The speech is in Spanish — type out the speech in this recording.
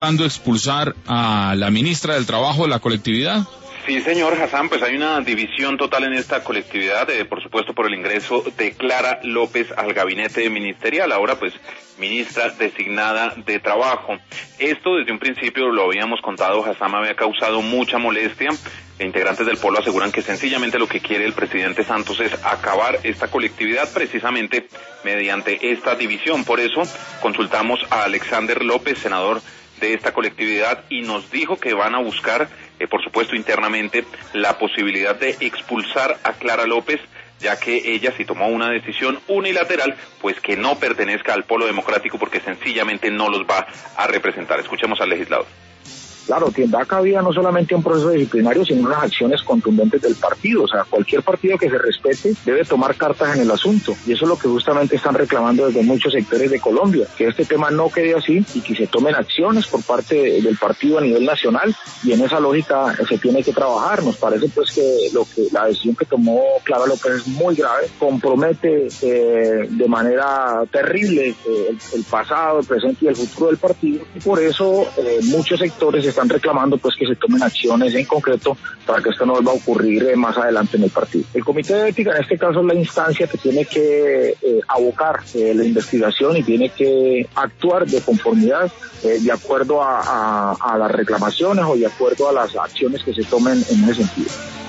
expulsar a la ministra del Trabajo de la colectividad? Sí, señor Hassan, pues hay una división total en esta colectividad, por supuesto por el ingreso de Clara López al gabinete ministerial, ahora pues ministra designada de Trabajo. Esto desde un principio lo habíamos contado, Hassan, había causado mucha molestia. Integrantes del Polo aseguran que sencillamente lo que quiere el presidente Santos es acabar esta colectividad precisamente mediante esta división. Por eso consultamos a Alexander López, senador de esta colectividad, y nos dijo que van a buscar, por supuesto internamente, la posibilidad de expulsar a Clara López, ya que ella sí tomó una decisión unilateral, pues que no pertenezca al Polo Democrático porque sencillamente no los va a representar. Escuchemos al legislador. Claro, tendrá cabida no solamente un proceso disciplinario, sino unas acciones contundentes del partido. O sea, cualquier partido que se respete debe tomar cartas en el asunto. Y eso es lo que justamente están reclamando desde muchos sectores de Colombia, que este tema no quede así y que se tomen acciones por parte del partido a nivel nacional. Y en esa lógica se tiene que trabajar. Nos parece pues que la decisión que tomó Clara López es muy grave, compromete de manera terrible el pasado, el presente y el futuro del partido. Y por eso muchos sectores están reclamando pues que se tomen acciones en concreto para que esto no vuelva a ocurrir más adelante en el partido. El Comité de Ética en este caso es la instancia que tiene que abocar la investigación y tiene que actuar de conformidad de acuerdo a las reclamaciones o de acuerdo a las acciones que se tomen en ese sentido.